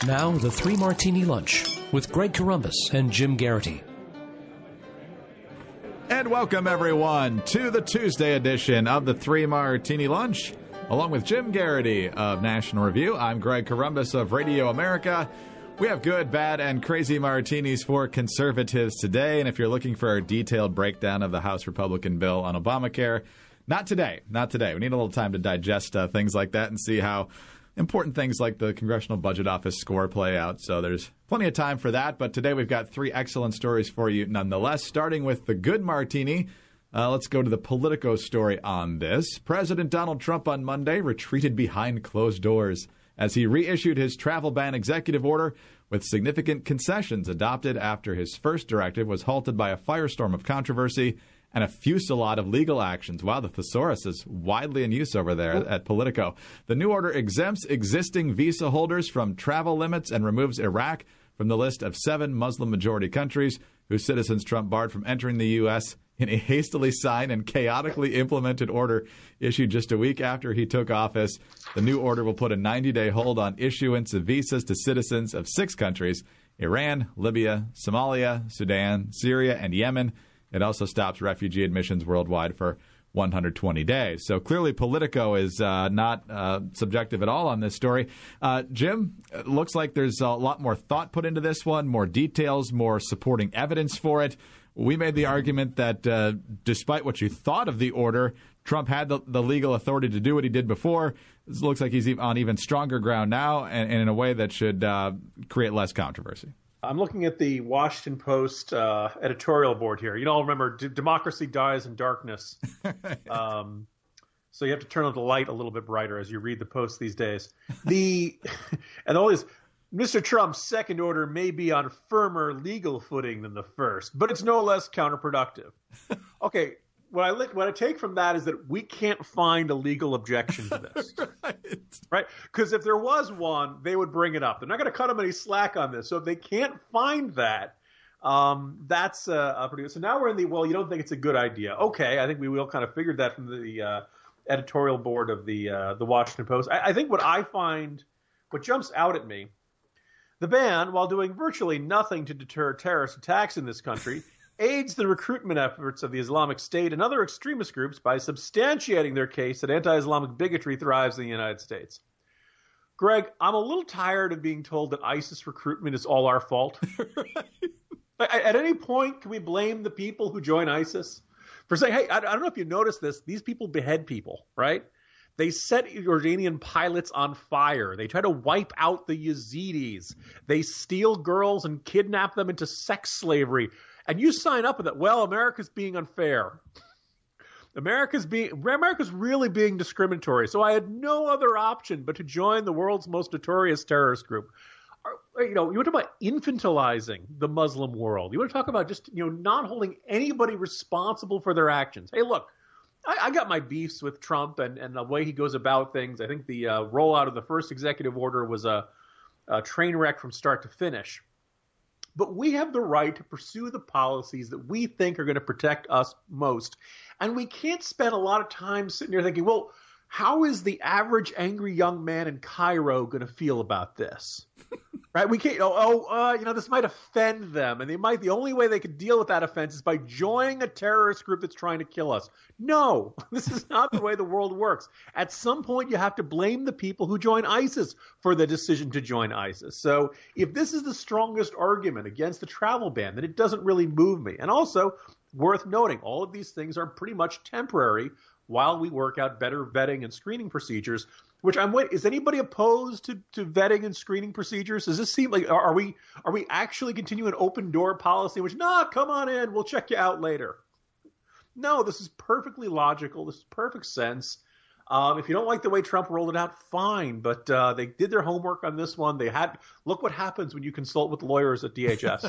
Now, the Three Martini Lunch with Greg Corombos and Jim Garrity. And welcome, everyone, to the Tuesday edition of the Three Martini Lunch. Along with Jim Garrity of National Review, I'm Greg Corombos of Radio America. We have good, bad, and crazy martinis for conservatives today. And if you're looking for a detailed breakdown of the House Republican bill on Obamacare, not today. We need a little time to digest things like that and see how important things like the Congressional Budget Office score play out. So there's plenty of time for that. But today we've got three excellent stories for you nonetheless, starting with the good martini. Let's go to the Politico story on this. President Donald Trump on Monday retreated behind closed doors as he reissued his travel ban executive order with significant concessions adopted after his first directive was halted by a firestorm of controversy and a fusillade of legal actions. Wow, the thesaurus is widely in use over there at Politico. The new order exempts existing visa holders from travel limits and removes Iraq from the list of 7 Muslim-majority countries whose citizens Trump barred from entering the U.S. in a hastily signed and chaotically implemented order issued just a week after he took office. The new order will put a 90-day hold on issuance of visas to citizens of 6 countries: Iran, Libya, Somalia, Sudan, Syria, and Yemen. It also stops refugee admissions worldwide for 120 days. So clearly Politico is not subjective at all on this story. Jim, it looks like there's a lot more thought put into this one, more details, more supporting evidence for it. We made the argument that despite what you thought of the order, Trump had the legal authority to do what he did before. It looks like he's on even stronger ground now and in a way that should create less controversy. I'm looking at the Washington Post editorial board here. You all remember democracy dies in darkness. So you have to turn on the light a little bit brighter as you read the Post these days. And all this, Mr. Trump's second order may be on firmer legal footing than the first, but it's no less counterproductive. Okay, what I take from that is that we can't find a legal objection to this. Right? Because if there was one, they would bring it up. They're not going to cut them any slack on this. So if they can't find that, that's pretty good. So now we're in the, well, you don't think it's a good idea. Okay, I think we will kind of figured that from the editorial board of the Washington Post. I think what jumps out at me, the ban, while doing virtually nothing to deter terrorist attacks in this country, aids the recruitment efforts of the Islamic State and other extremist groups by substantiating their case that anti-Islamic bigotry thrives in the United States. Greg, I'm a little tired of being told that ISIS recruitment is all our fault. Right. At any point, can we blame the people who join ISIS for saying, hey, I don't know if you noticed this, these people behead people, right? They set Jordanian pilots on fire. They try to wipe out the Yazidis. They steal girls and kidnap them into sex slavery. And you sign up with it. Well, America's being unfair. America's really being discriminatory. So I had no other option but to join the world's most notorious terrorist group. You want to talk about infantilizing the Muslim world. You want to talk about just, not holding anybody responsible for their actions. Hey, look, I got my beefs with Trump and the way he goes about things. I think the rollout of the first executive order was a train wreck from start to finish. But we have the right to pursue the policies that we think are going to protect us most. And we can't spend a lot of time sitting here thinking, well, how is the average angry young man in Cairo going to feel about this? Right? We can't, this might offend them. And the only way they could deal with that offense is by joining a terrorist group that's trying to kill us. No, this is not the way the world works. At some point, you have to blame the people who join ISIS for the decision to join ISIS. So if this is the strongest argument against the travel ban, then it doesn't really move me. And also, worth noting, all of these things are pretty much temporary while we work out better vetting and screening procedures, which is anybody opposed to vetting and screening procedures? Does this seem like, are we actually continuing an open door policy in which, come on in, we'll check you out later? No, this is perfectly logical. This is perfect sense. If you don't like the way Trump rolled it out, fine. But they did their homework on this one. Look what happens when you consult with lawyers at DHS.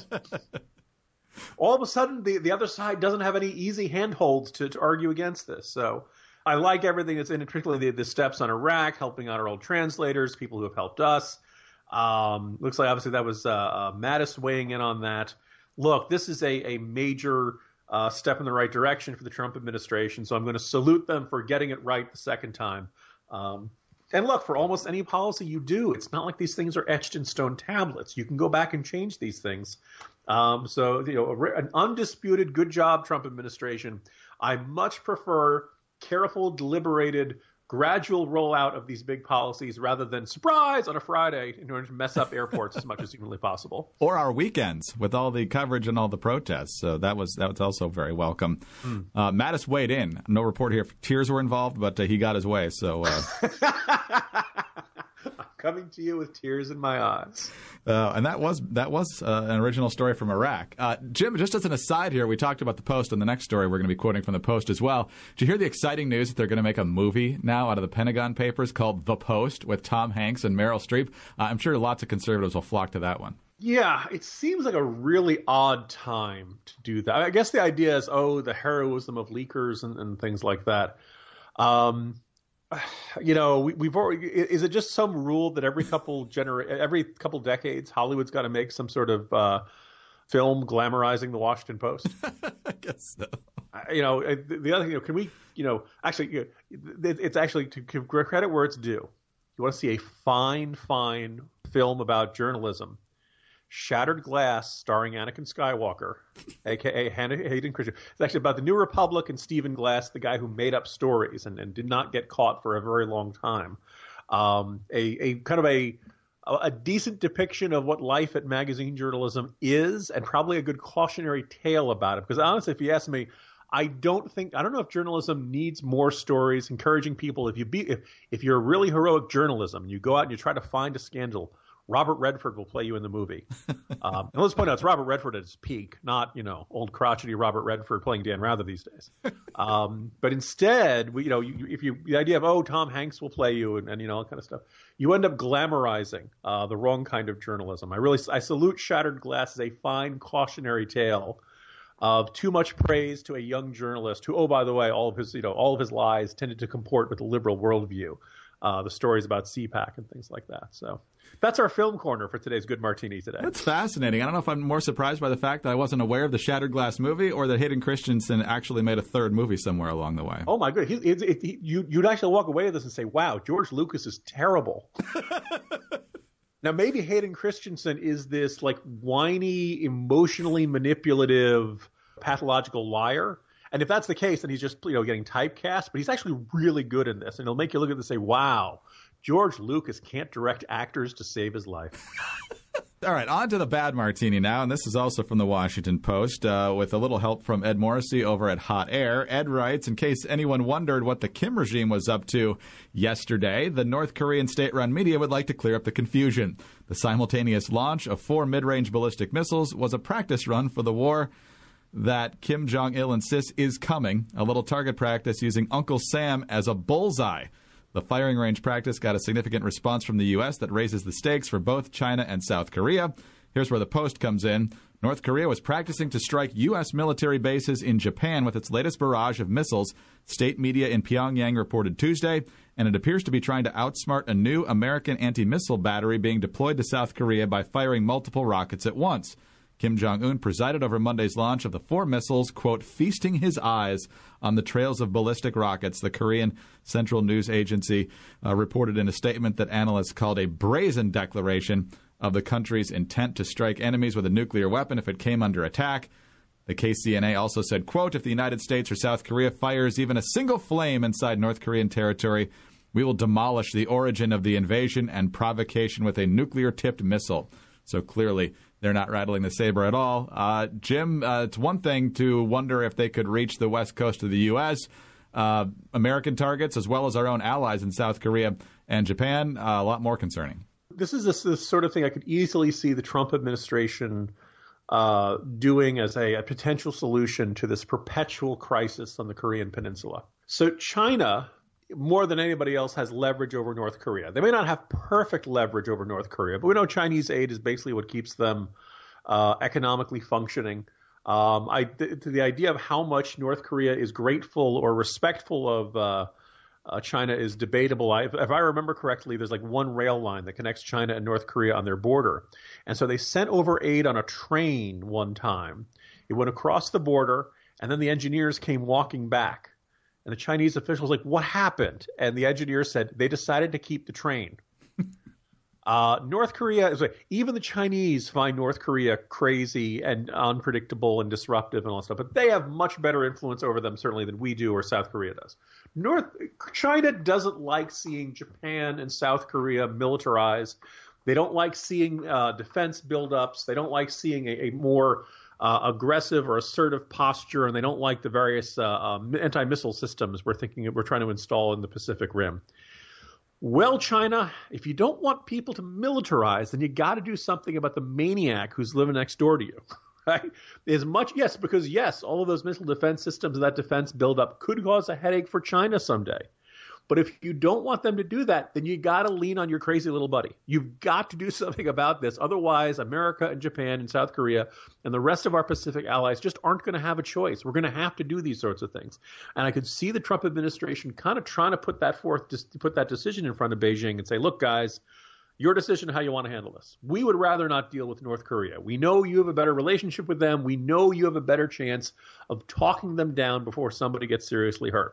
All of a sudden, the other side doesn't have any easy handholds to argue against this. So I like everything that's in it, particularly the steps on Iraq, helping out our old translators, people who have helped us. Looks like obviously that was Mattis weighing in on that. Look, this is a major step in the right direction for the Trump administration, so I'm going to salute them for getting it right the second time. And look, for almost any policy you do, it's not like these things are etched in stone tablets. You can go back and change these things. An undisputed good job, Trump administration. I much prefer careful, deliberated, gradual rollout of these big policies rather than surprise on a Friday in order to mess up airports as much as humanly possible. Or our weekends with all the coverage and all the protests. So that was also very welcome. Mattis weighed in. No report here if tears were involved, but he got his way. So I'm coming to you with tears in my eyes. And that was an original story from Iraq. Jim, just as an aside here, we talked about the Post, and the next story we're going to be quoting from the Post as well. Did you hear the exciting news that they're going to make a movie now out of the Pentagon Papers called The Post with Tom Hanks and Meryl Streep? I'm sure lots of conservatives will flock to that one. Yeah, it seems like a really odd time to do that. I guess the idea is, the heroism of leakers and things like that. We've already, is it just some rule that every couple decades Hollywood's got to make some sort of film glamorizing the Washington Post? I guess so. The other thing, can we, it's actually to give credit where it's due. You want to see a fine film about journalism. Shattered Glass, starring Anakin Skywalker, a.k.a. Hayden Christensen. It's actually about the New Republic and Stephen Glass, the guy who made up stories and did not get caught for a very long time. A kind of a decent depiction of what life at magazine journalism is, and probably a good cautionary tale about it. Because honestly, if you ask me, I don't know if journalism needs more stories encouraging people. If you're really heroic journalism and you go out and you try to find a scandal, Robert Redford will play you in the movie. And let's point out, it's Robert Redford at his peak, not, old crotchety Robert Redford playing Dan Rather these days. But instead, the idea of, Tom Hanks will play you and all that kind of stuff, you end up glamorizing the wrong kind of journalism. I salute Shattered Glass as a fine cautionary tale of too much praise to a young journalist who, by the way, all of his lies tended to comport with the liberal worldview. The stories about CPAC and things like that. So that's our film corner for today's Good Martini today. That's fascinating. I don't know if I'm more surprised by the fact that I wasn't aware of the Shattered Glass movie or that Hayden Christensen actually made a third movie somewhere along the way. Oh, my goodness. You'd actually walk away with this and say, wow, George Lucas is terrible. Now, maybe Hayden Christensen is this whiny, emotionally manipulative, pathological liar. And if that's the case, then he's just getting typecast. But he's actually really good in this, and it'll make you look at this and say, "Wow, George Lucas can't direct actors to save his life." All right, on to the bad martini now, and this is also from the Washington Post with a little help from Ed Morrissey over at Hot Air. Ed writes, in case anyone wondered what the Kim regime was up to yesterday, the North Korean state-run media would like to clear up the confusion. The simultaneous launch of 4 mid-range ballistic missiles was a practice run for the war that Kim Jong-il insists is coming, a little target practice using Uncle Sam as a bullseye. The firing range practice got a significant response from the U.S. that raises the stakes for both China and South Korea. Here's where the Post comes in. North Korea was practicing to strike U.S. military bases in Japan with its latest barrage of missiles, state media in Pyongyang reported Tuesday, and it appears to be trying to outsmart a new American anti-missile battery being deployed to South Korea by firing multiple rockets at once. Kim Jong-un presided over Monday's launch of the 4 missiles, quote, feasting his eyes on the trails of ballistic rockets, the Korean Central News Agency reported in a statement that analysts called a brazen declaration of the country's intent to strike enemies with a nuclear weapon if it came under attack. The KCNA also said, quote, if the United States or South Korea fires even a single flame inside North Korean territory, we will demolish the origin of the invasion and provocation with a nuclear-tipped missile. So clearly, they're not rattling the saber at all. Jim, it's one thing to wonder if they could reach the west coast of the U.S., American targets, as well as our own allies in South Korea and Japan, a lot more concerning. This is this sort of thing I could easily see the Trump administration doing as a potential solution to this perpetual crisis on the Korean Peninsula. So China, more than anybody else, has leverage over North Korea. They may not have perfect leverage over North Korea, but we know Chinese aid is basically what keeps them economically functioning. The idea of how much North Korea is grateful or respectful of China is debatable. If I remember correctly, there's one rail line that connects China and North Korea on their border. And so they sent over aid on a train one time. It went across the border, and then the engineers came walking back. And the Chinese official was like, what happened? And the engineer said, they decided to keep the train. North Korea is like, even the Chinese find North Korea crazy and unpredictable and disruptive and all that stuff, but they have much better influence over them certainly than we do or South Korea does. China doesn't like seeing Japan and South Korea militarize. They don't like seeing defense buildups. They don't like seeing a more aggressive or assertive posture, and they don't like the various anti-missile systems we're trying to install in the Pacific Rim. Well, China, if you don't want people to militarize, then you got to do something about the maniac who's living next door to you, right? Because all of those missile defense systems and that defense buildup could cause a headache for China someday. But if you don't want them to do that, then you got to lean on your crazy little buddy. You've got to do something about this. Otherwise, America and Japan and South Korea and the rest of our Pacific allies just aren't going to have a choice. We're going to have to do these sorts of things. And I could see the Trump administration kind of trying to put that decision in front of Beijing and say, look, guys, your decision how you want to handle this. We would rather not deal with North Korea. We know you have a better relationship with them. We know you have a better chance of talking them down before somebody gets seriously hurt.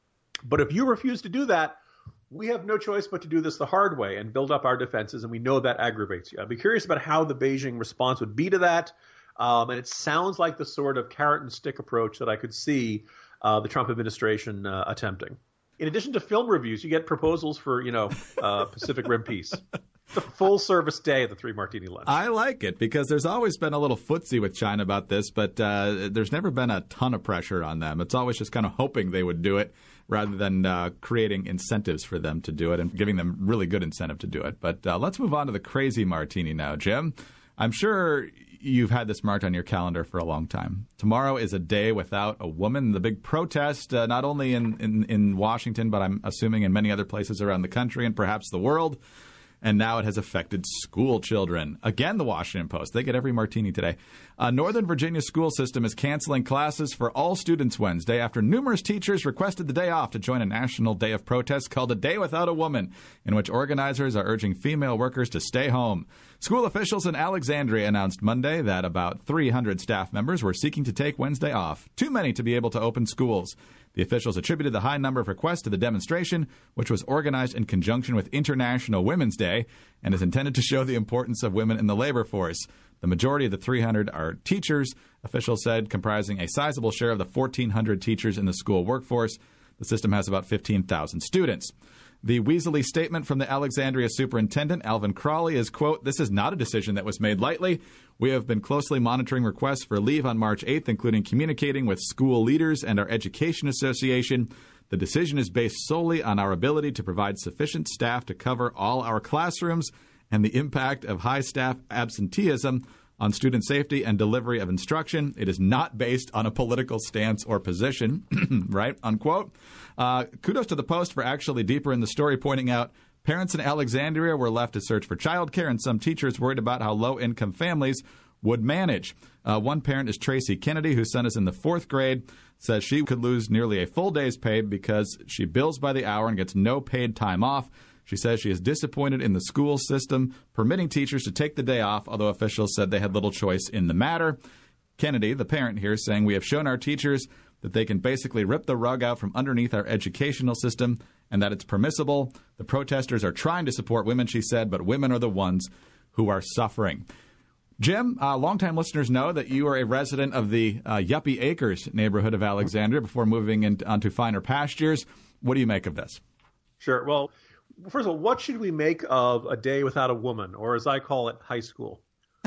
But if you refuse to do that, we have no choice but to do this the hard way and build up our defenses, and we know that aggravates you. I'd be curious about how the Beijing response would be to that, and it sounds like the sort of carrot and stick approach that I could see the Trump administration attempting. In addition to film reviews, you get proposals for, Pacific Rim peace. It's a full-service day at the Three Martini Lunch. I like it because there's always been a little footsie with China about this, but there's never been a ton of pressure on them. It's always just kind of hoping they would do it rather than creating incentives for them to do it and giving them really good incentive to do it. But let's move on to the crazy martini now, Jim. I'm sure you've had this marked on your calendar for a long time. Tomorrow is a day without a woman. The big protest, not only in Washington, but I'm assuming in many other places around the country and perhaps the world. And now it has affected school children. Again, the Washington Post. They get every martini today. Northern Virginia school system is canceling classes for all students Wednesday after numerous teachers requested the day off to join a national day of protest called A Day Without a Woman, in which organizers are urging female workers to stay home. School officials in Alexandria announced Monday that about 300 staff members were seeking to take Wednesday off, too many to be able to open schools. The officials attributed the high number of requests to the demonstration, which was organized in conjunction with International Women's Day and is intended to show the importance of women in the labor force. The majority of the 300 are teachers, officials said, comprising a sizable share of the 1,400 teachers in the school workforce. The system has about 15,000 students. The Weasley statement from the Alexandria superintendent, Alvin Crawley, is, quote, "This is not a decision that was made lightly. We have been closely monitoring requests for leave on March 8th, including communicating with school leaders and our education association. The decision is based solely on our ability to provide sufficient staff to cover all our classrooms and the impact of high staff absenteeism on student safety and delivery of instruction. It is not based on a political stance or position," right, unquote. Kudos to the Post for actually deeper in the story, pointing out parents in Alexandria were left to search for childcare, and some teachers worried about how low-income families would manage. One parent is Tracy Kennedy, whose son is in the 4th grade, says she could lose nearly a full day's pay because she bills by the hour and gets no paid time off. She says she is disappointed in the school system permitting teachers to take the day off, although officials said they had little choice in the matter. Kennedy, the parent here, saying, "We have shown our teachers that they can basically rip the rug out from underneath our educational system and that it's permissible. The protesters are trying to support women," she said, "but women are the ones who are suffering." Jim, longtime listeners know that you are a resident of the Yuppie Acres neighborhood of Alexandria before moving onto finer pastures. What do you make of this? Sure. Well, first of all, what should we make of A Day Without a Woman, or as I call it, high school?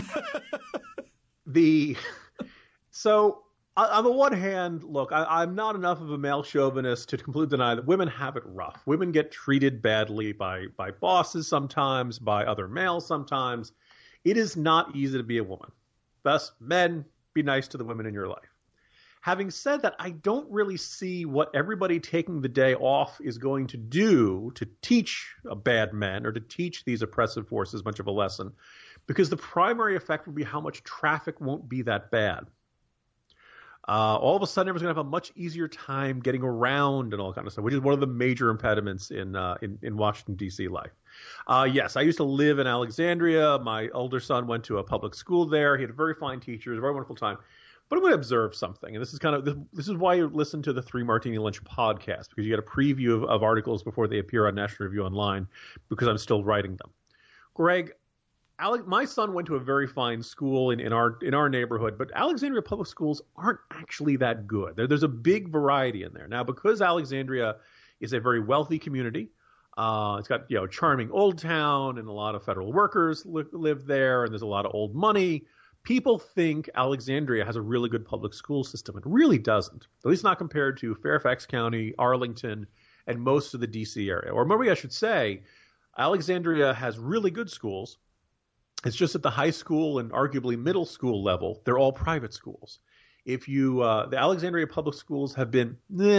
So on the one hand, look, I'm not enough of a male chauvinist to completely deny that women have it rough. Women get treated badly by bosses sometimes, by other males sometimes. It is not easy to be a woman. Thus, men, be nice to the women in your life. Having said that, I don't really see what everybody taking the day off is going to do to teach bad men or to teach these oppressive forces much of a lesson, because the primary effect will be how much traffic won't be that bad. All of a sudden, everyone's going to have a much easier time getting around and all kind of stuff, which is one of the major impediments in Washington, D.C. life. Yes, I used to live in Alexandria. My older son went to a public school there. He had very fine teachers, a very wonderful time. But I'm going to observe something, and this is why you listen to the Three Martini Lunch podcast, because you get a preview of articles before they appear on National Review Online, because I'm still writing them. Greg, my son went to a very fine school in our neighborhood, but Alexandria public schools aren't actually that good. There's a big variety in there. Now, because Alexandria is a very wealthy community, it's got a charming old town, and a lot of federal workers live there, and there's a lot of old money. People think Alexandria has a really good public school system. It really doesn't, at least not compared to Fairfax County, Arlington, and most of the D.C. area. Or maybe I should say, Alexandria has really good schools. It's just at the high school and arguably middle school level, they're all private schools. The Alexandria public schools have been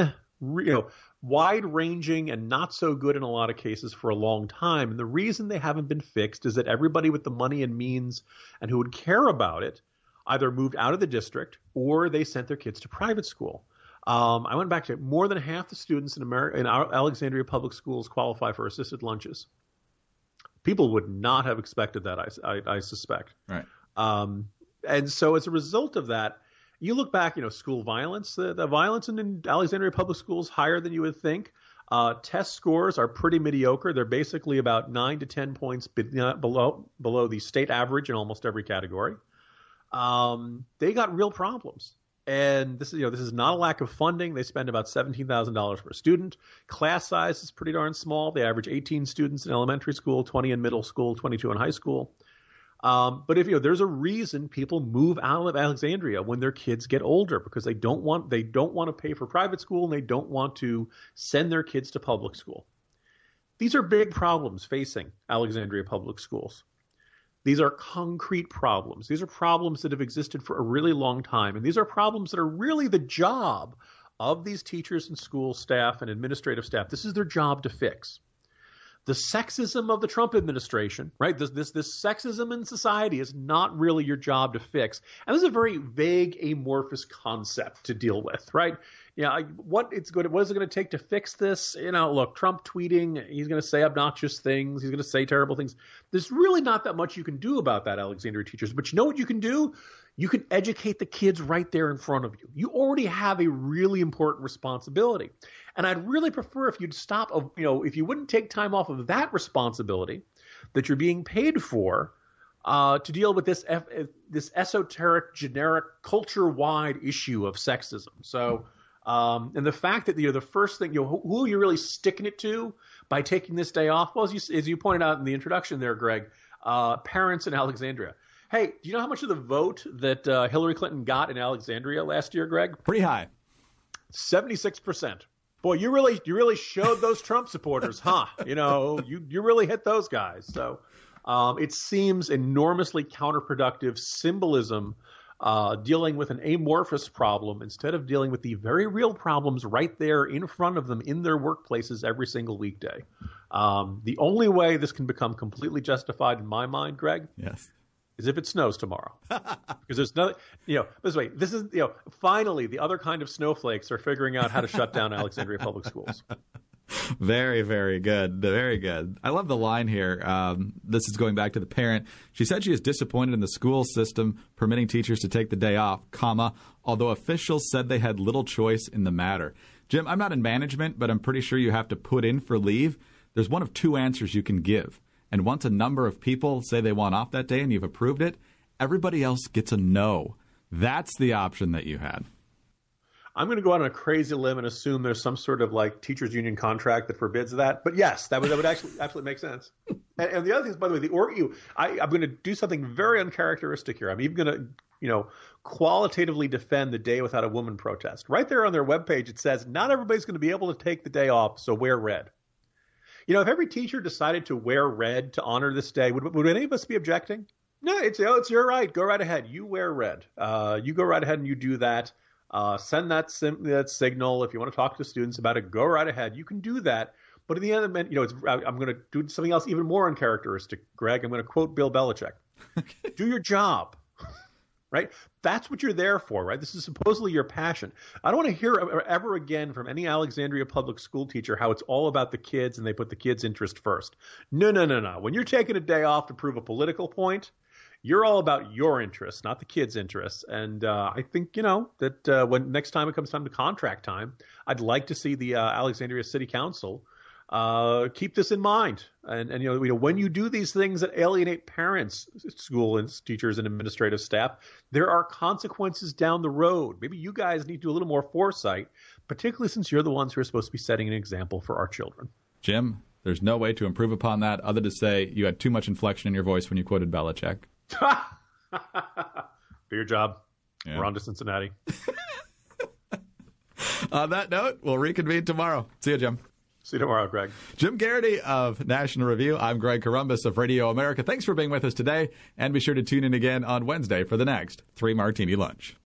wide-ranging and not so good in a lot of cases for a long time. And the reason they haven't been fixed is that everybody with the money and means and who would care about it either moved out of the district or they sent their kids to private school. I went back to more than half the students in Alexandria public schools qualify for assisted lunches. People would not have expected that, I suspect. Right. And so as a result of that, you look back, school violence, the violence in Alexandria public schools higher than you would think. Test scores are pretty mediocre. They're basically about 9 to 10 points below the state average in almost every category. They got real problems. And this is not a lack of funding. They spend about $17,000 per student. Class size is pretty darn small. They average 18 students in elementary school, 20 in middle school, 22 in high school. But if there's a reason people move out of Alexandria when their kids get older, because they don't want to pay for private school and they don't want to send their kids to public school. These are big problems facing Alexandria public schools. These are concrete problems. These are problems that have existed for a really long time, and these are problems that are really the job of these teachers and school staff and administrative staff. This is their job to fix. The sexism of the Trump administration, right? This sexism in society is not really your job to fix. And this is a very vague, amorphous concept to deal with, right? What is it going to take to fix this? Look, Trump tweeting, he's going to say obnoxious things. He's going to say terrible things. There's really not that much you can do about that, Alexandria teachers. But you know what you can do? You can educate the kids right there in front of you. You already have a really important responsibility. And I'd really prefer if you'd stop, if you wouldn't take time off of that responsibility that you're being paid for to deal with this esoteric, generic, culture-wide issue of sexism. So, and the fact that the first thing, who are you really sticking it to by taking this day off? Well, as you pointed out in the introduction there, Greg, parents in Alexandria. Hey, do you know how much of the vote that Hillary Clinton got in Alexandria last year, Greg? Pretty high. 76%. Boy, you really showed those Trump supporters, huh? You really hit those guys. So it seems enormously counterproductive symbolism dealing with an amorphous problem instead of dealing with the very real problems right there in front of them in their workplaces every single weekday. The only way this can become completely justified in my mind, Greg, yes, is if it snows tomorrow. Because there's nothing, this way, this is, finally the other kind of snowflakes are figuring out how to shut down Alexandria public schools. Very, very good. Very good. I love the line here. This is going back to the parent. She said she is disappointed in the school system permitting teachers to take the day off, although officials said they had little choice in the matter. Jim, I'm not in management, but I'm pretty sure you have to put in for leave. There's one of two answers you can give. And once a number of people say they want off that day and you've approved it, everybody else gets a no. That's the option that you had. I'm going to go out on a crazy limb and assume there's some sort of teachers union contract that forbids that. But yes, that would actually absolutely make sense. And the other thing is, by the way, I'm going to do something very uncharacteristic here. I'm even going to, qualitatively defend the Day Without a Woman protest. Right there on their webpage, it says not everybody's going to be able to take the day off, so wear red. If every teacher decided to wear red to honor this day, would any of us be objecting? No, it's your right. Go right ahead. You wear red. You go right ahead and you do that. Send that signal. If you want to talk to students about it, go right ahead. You can do that. But in the end, I'm going to do something else even more uncharacteristic, Greg. I'm going to quote Bill Belichick. Do your job. right? That's what you're there for, right? This is supposedly your passion. I don't want to hear ever again from any Alexandria public school teacher how it's all about the kids and they put the kids' interest first. No. When you're taking a day off to prove a political point, you're all about your interests, not the kids' interests. And I think, that when next time it comes time to contract time, I'd like to see the Alexandria City Council keep this in mind. And when you do these things that alienate parents, school and teachers and administrative staff, there are consequences down the road. Maybe you guys need to do a little more foresight, particularly since you're the ones who are supposed to be setting an example for our children. Jim, there's no way to improve upon that other to say you had too much inflection in your voice when you quoted Belichick. Do your job. Yeah. We're on to Cincinnati. On that note, we'll reconvene tomorrow. See you, Jim. See you tomorrow, Greg. Jim Garrity of National Review. I'm Greg Corombos of Radio America. Thanks for being with us today, and be sure to tune in again on Wednesday for the next 3 Martini Lunch.